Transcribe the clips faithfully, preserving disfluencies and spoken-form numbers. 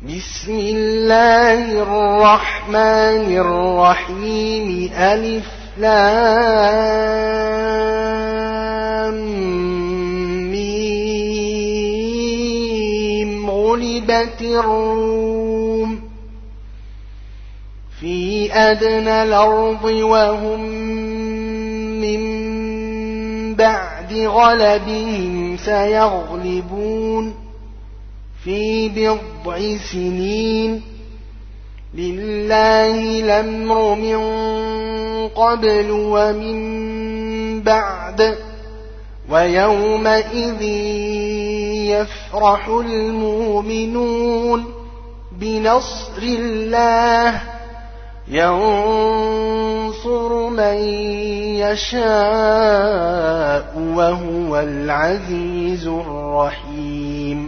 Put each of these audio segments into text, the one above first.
بسم الله الرحمن الرحيم ألف لام ميم غلبت الروم في أدنى الأرض وهم من بعد غلبهم سيغلبون في بضع سنين لله الأمر من قبل ومن بعد ويومئذ يفرح المؤمنون بنصر الله ينصر من يشاء وهو العزيز الرحيم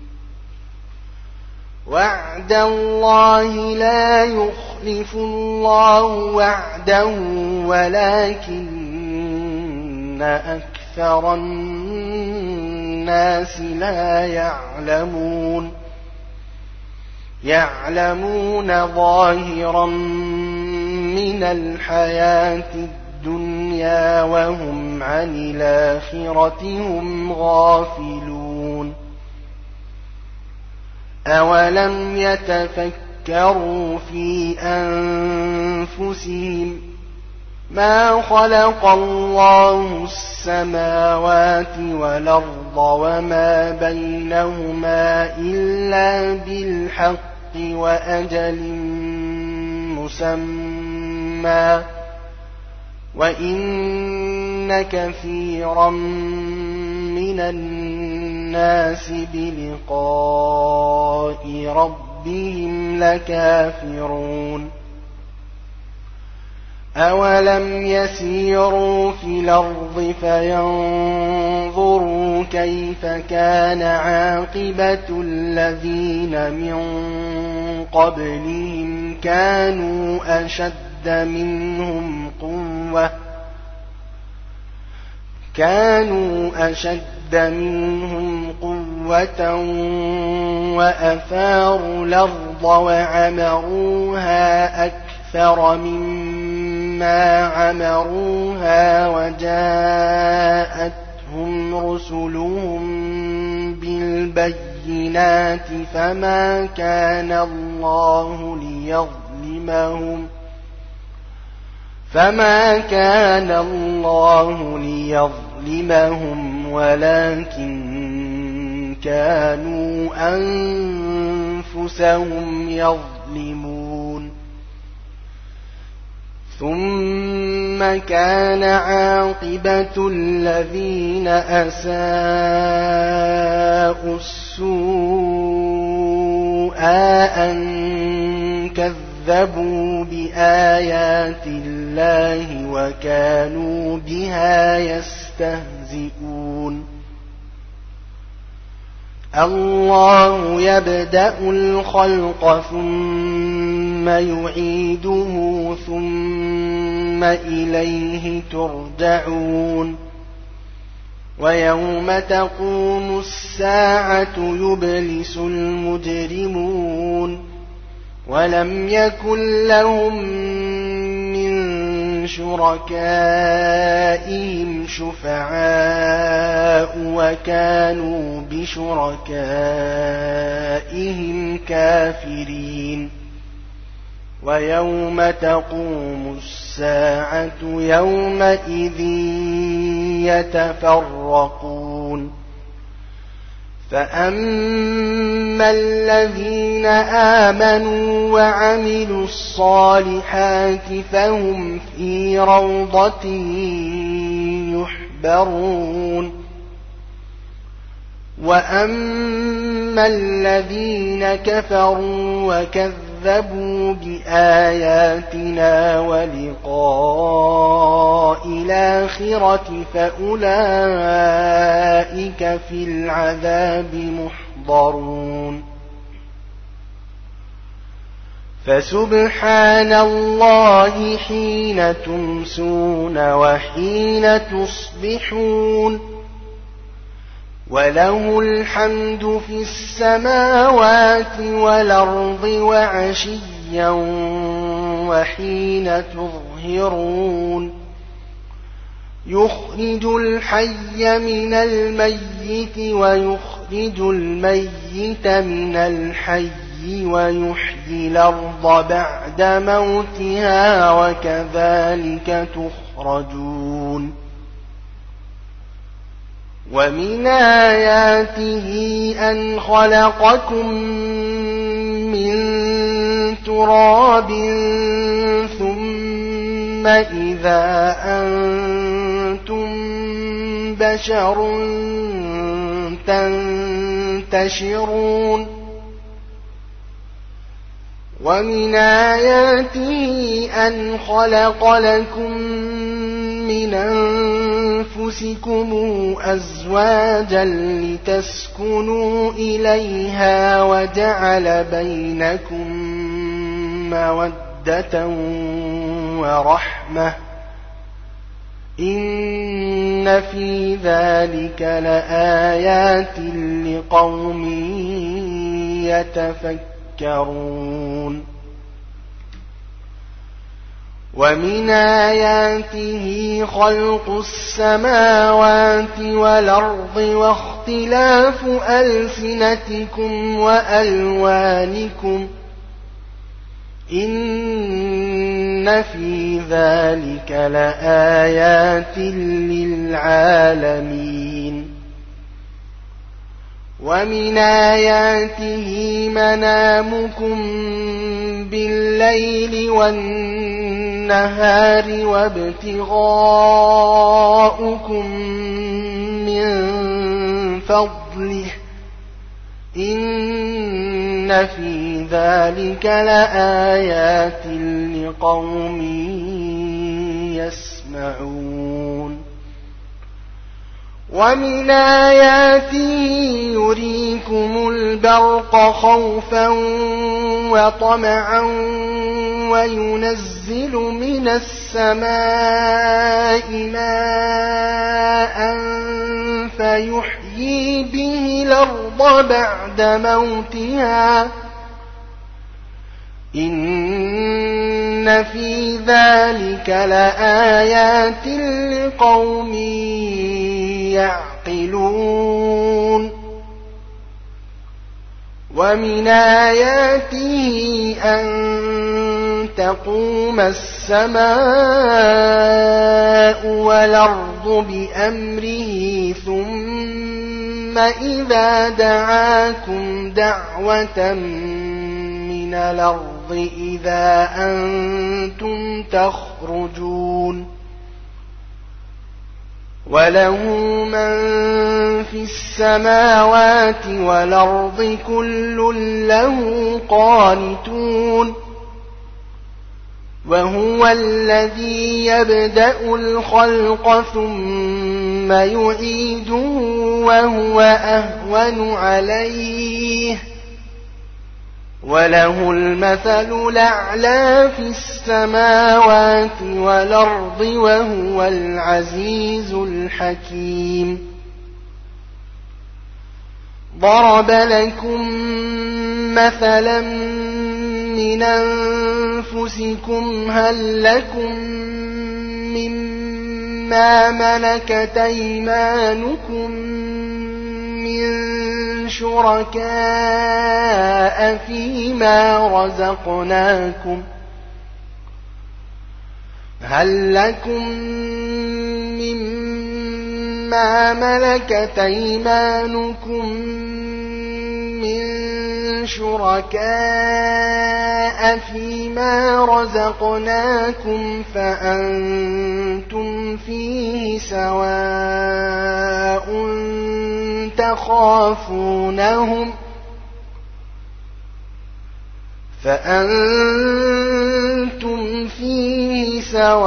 وعد الله لا يخلف الله وعده ولكن أكثر الناس لا يعلمون يعلمون ظاهرا من الحياة الدنيا وهم عن الآخرة هم غافلون أولم يتفكروا في أنفسهم ما خلق الله السماوات والأرض وما بينهما إلا بالحق وأجل مسمى وإن كثيرا من الناس بلقاء ربهم لكافرون أولم يسيروا في الأرض فينظروا كيف كان عاقبة الذين من قبلهم كانوا أشد منهم قوة كانوا أشد منهم قوة وأثاروا الأرض وعمروها أكثر مما عمروها وجاءتهم رسلهم بالبينات فما كان الله ليظلمهم فما كان الله ليظلمهم ولكن كانوا أنفسهم يظلمون ثم كان عاقبة الذين أساءوا السوء أن كذبوا بآيات الله وكانوا بها يستهزئون الله يبدأ الخلق ثم يعيده ثم إليه ترجعون ويوم تقوم الساعة يبلس المجرمون ولم يكن لهم من شركائهم شفعاء وكانوا بشركائهم كافرين ويوم تقوم الساعة يومئذ يتفرقون فأما الذين آمنوا وعملوا الصالحات فهم في روضة يحبرون وأما الذين كفروا وكذبوا بآياتنا ولقاء الآخرة فأولئك في العذاب محضرون فسبحان الله حين تمسون وحين تصبحون وله الحمد في السماوات والأرض وعشيا وحين تظهرون يخرج الحي من الميت ويخرج الميت من الحي ويحيي الأرض بعد موتها وكذلك تخرجون ومن آياته أن خلقكم من تراب ثم إذا أنتم بشر تنتشرون ومن آياته أن خلق لكم من أنفسكم أزواجا لتسكنوا إليها وجعل بينكم مودة ورحمة إن في ذلك لآيات لقوم يتفكرون ومن آياته خلق السماوات والأرض واختلاف ألسنتكم وألوانكم إن في ذلك لآيات للعالمين ومن آياته منامكم بالليل والنهار وابتغاؤكم من فضله إن في ذلك لآيات لقوم يسمعون ومن آياته يريكم البرق خوفا وطمعا وينزل من السماء ماء فيحيي به الأرض بعد موتها إن في ذلك لآيات لقوم يعقلون ومن آياته أن تقوم السماء والأرض بأمره ثم إذا دعاكم دعوة من الأرض إذا أنتم تخرجون وله من في السماوات والأرض كل له قانتون وهو الذي يبدأ الخلق ثم يعيده وهو أهون عليه وله المثل الأعلى في السماوات والأرض وهو العزيز الحكيم ضرب لكم مثلا من أنفسكم هل لكم مما ملكت أيمانكم من شركاء فيما رزقناكم هل لكم مما ملكت أيمانكم من شركاء فيما رزقناكم فأنتم فيه سواء تخافونهم فأنتم فيه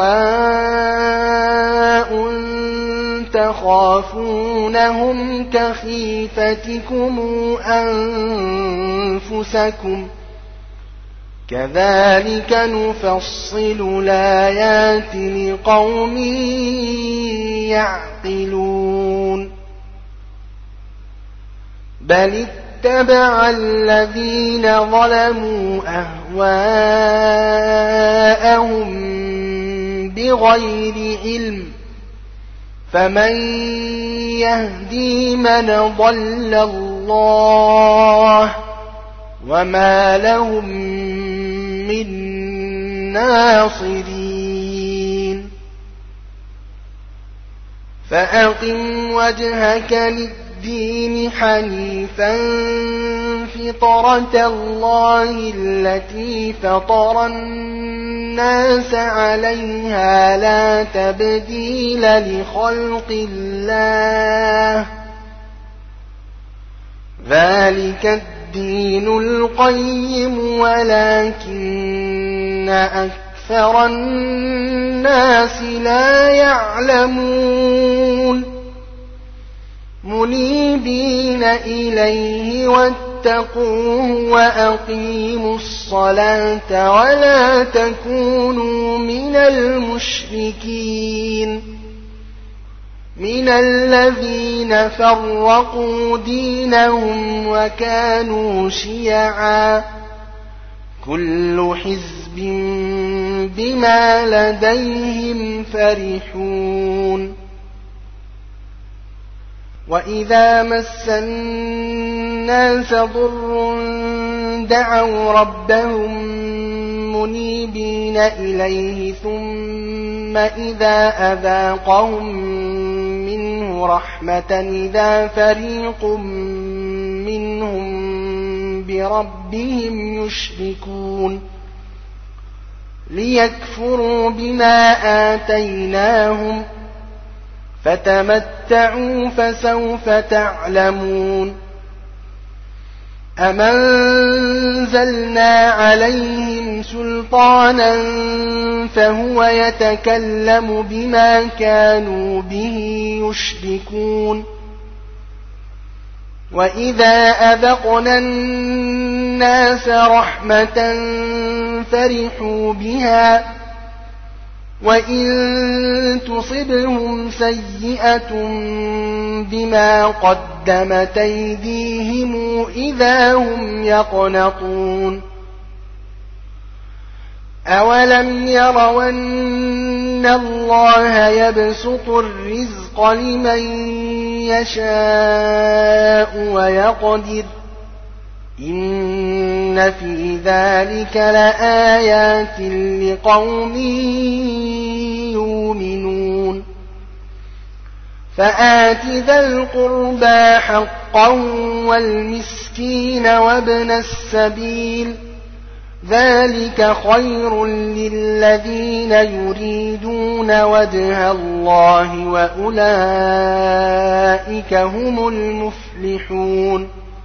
سواء تخافونهم كخيفتكم أنفسكم كذلك نفصل الآيات لقوم يعقلون بل اتبع الذين ظلموا أهواءهم بغير علم فمن يهدي من ضل الله وما لهم من ناصرين فأقم وجهك للدين حنيفا فطرة الله التي فطر الناس عليها لا تبديل لخلق الله ذلك الدين القيم ولكن أكثر الناس لا يعلمون منيبين إليه واتقوه وأقيموا الصلاة ولا تكونوا من المشركين من الذين فرقوا دينهم وكانوا شيعا كل حزب بما لديهم فرحون وإذا مس الناس ضر دعوا ربهم منيبين إليه ثم إذا أذاقهم منه رحمة إذا فريق منهم بربهم يشركون ليكفروا بما آتيناهم فتمتعوا فسوف تعلمون أم أنزلنا عليهم سلطانا فهو يتكلم بما كانوا به يشركون وإذا أذقنا الناس رحمة فرحوا بها وإن تصبهم سيئة بما قدمت أيديهم إذا هم يقنطون أولم يروا أن الله يبسط الرزق لمن يشاء ويقدر إن في ذلك لآيات لقوم يؤمنون فآت ذا القربى حقه والمسكين وابن السبيل ذلك خير للذين يريدون وجه الله وأولئك هم المفلحون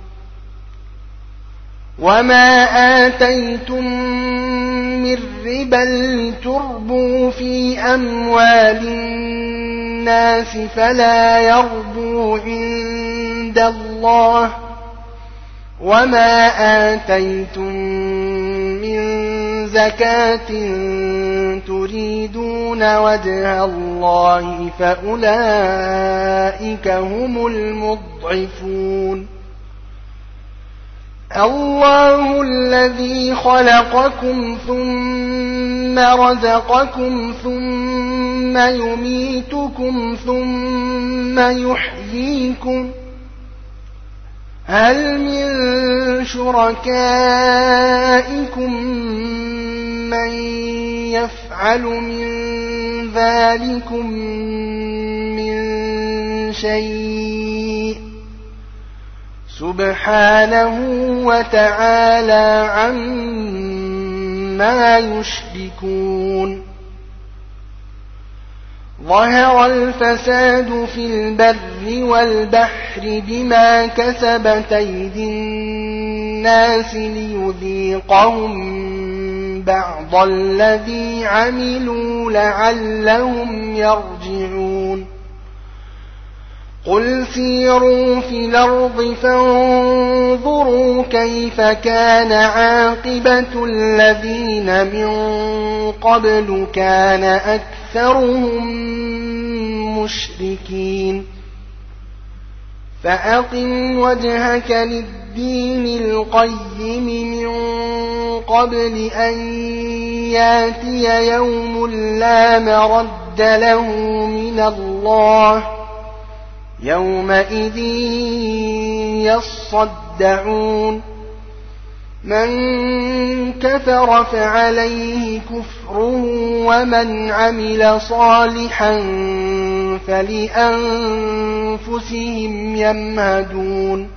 وما آتيتم من ربا لتربوا في أموال الناس فلا يربو عند الله وما آتيتم من زكاة تريدون وجه الله فأولئك هم المضعفون الله الذي خلقكم ثم رزقكم ثم يميتكم ثم يحييكم هل من شركائكم من يفعل من ذلكم من شيء سبحانه وتعالى عما يشركون ظهر الفساد في البر والبحر بما كسبت أيدي الناس ليذيقهم بعض الذي عملوا لعلهم يرجعون قل سيروا في الأرض فانظروا كيف كان عاقبة الذين من قبل كان أكثرهم مشركين فأقم وجهك للدين القيم من قبل أن ياتي يوم لا مرد له من الله يومئذ يصدعون من كفر فعليه كفره ومن عمل صالحا فلأنفسهم يمهدون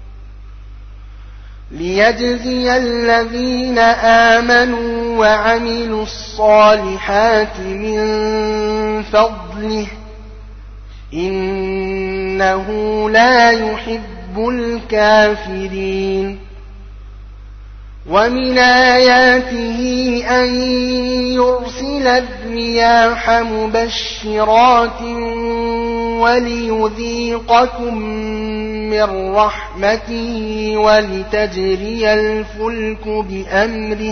ليجزي الذين آمنوا وعملوا الصالحات من فضله إنه لا يحب الكافرين ومن آياته أن يرسل الرياح مبشرات وليذيقكم من رحمته ولتجري الفلك بأمره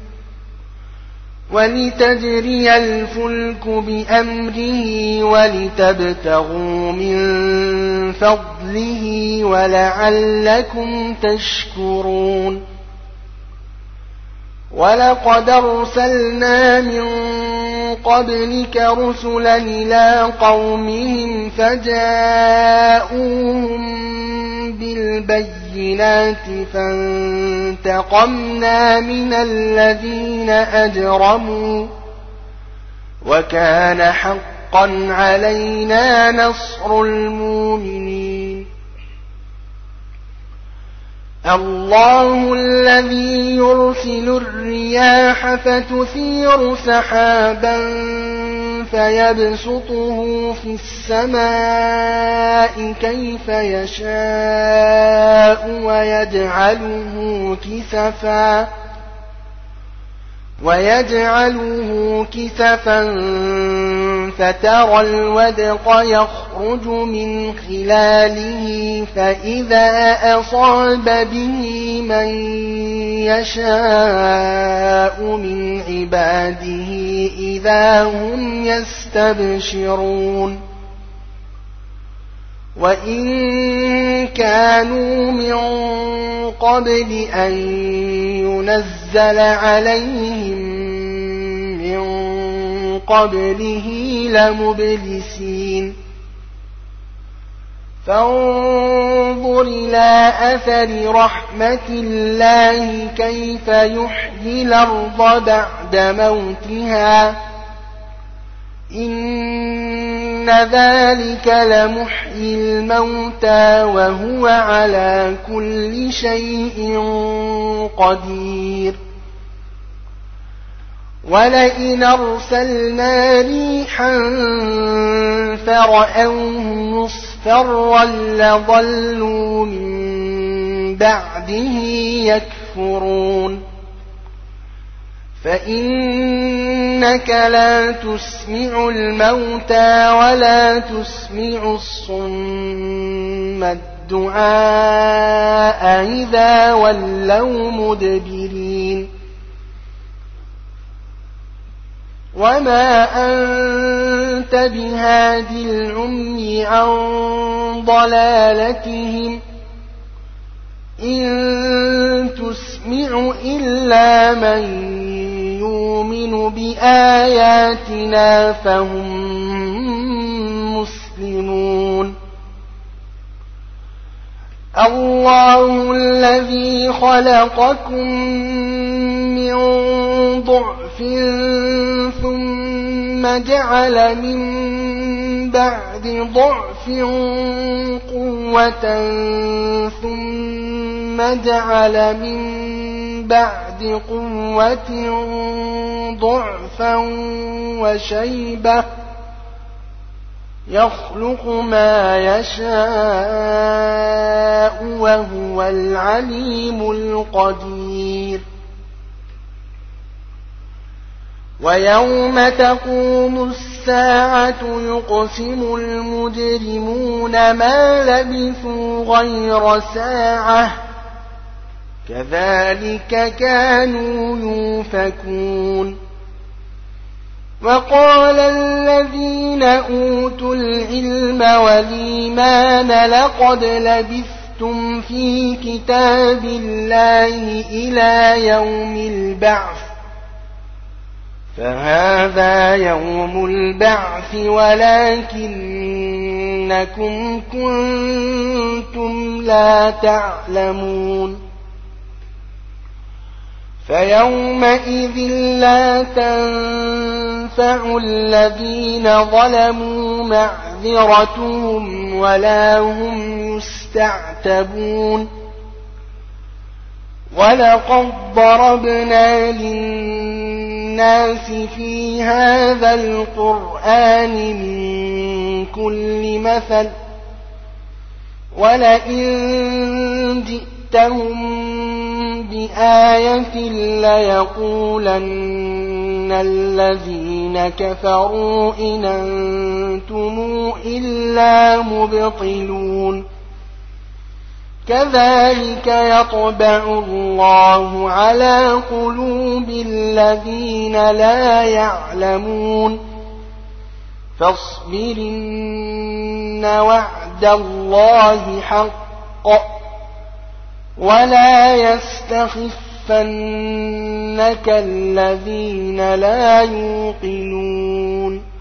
ولتجري الفلك بأمره ولتبتغوا من فضله ولعلكم تشكرون ولقد أرسلنا من قبلك رسلا إلى قومهم فجاءوهم بالبينات فانتقمنا من الذين أجرموا وكان حقا علينا نصر المؤمنين الله الذي يرسل الرياح فتثير سحابا فيبسطه في السماء كيف يشاء ويجعله كسفا ويجعله كسفا فترى الودق يخرج من خلاله فإذا أصاب به من يشاء من عباده إذا هم يستبشرون وإن كانوا من قبل أن ينزل عليهم من قبله لمبلسين فانظر إلى أثر رحمة الله كيف يحيي الأرض بعد موتها إن ذلك لمحيي الموتى وهو على كل شيء قدير ولئن أرسلنا ريحا فرأوه مصفرا لظلوا من بعده يكفرون فإنك لا تسمع الموتى ولا تسمع الصم الدعاء إذا ولوا مدبرين وما أنت بهاد العمي عن ضلالتهم إن تسمع إلا من يؤمن بآياتنا فهم مسلمون الله الذي خلقكم من ضعف ثم جعل من بعد ضعف قوة ثم جعل من بعد قوة ضعفا وشيبة يخلق ما يشاء وهو العليم القدير ويوم تقوم الساعة يقسم المجرمون ما لبثوا غير ساعة كذلك كانوا يؤفكون وقال الذين أوتوا العلم والإيمان لقد لبثتم في كتاب الله إلى يوم البعث فهذا يوم البعث ولكنكم كنتم لا تعلمون فيومئذ لا تنفع الذين ظلموا معذرتهم ولا هم يستعتبون ولقد ضربنا للناس في هذا القرآن من كل مثل ولئن جئتهم بآية ليقولن الذين كفروا إن أنتم إلا مبطلون كذلك يطبع الله على قلوب الذين لا يعلمون فاصبر إن وعد الله حق ولا يستخفنك الذين لا يوقنون